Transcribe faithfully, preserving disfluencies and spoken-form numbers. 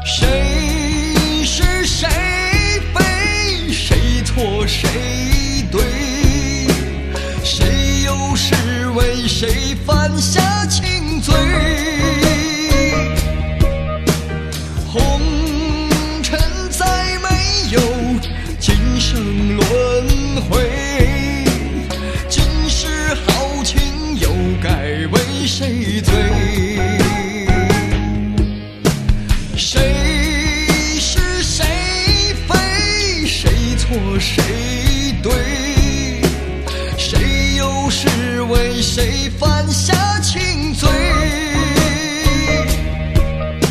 谁是谁非，谁错谁对，谁又是为谁犯下情罪？红尘再没有今生轮回，今世豪情又该为谁醉？谁是谁非，谁错谁对，谁又是为谁犯下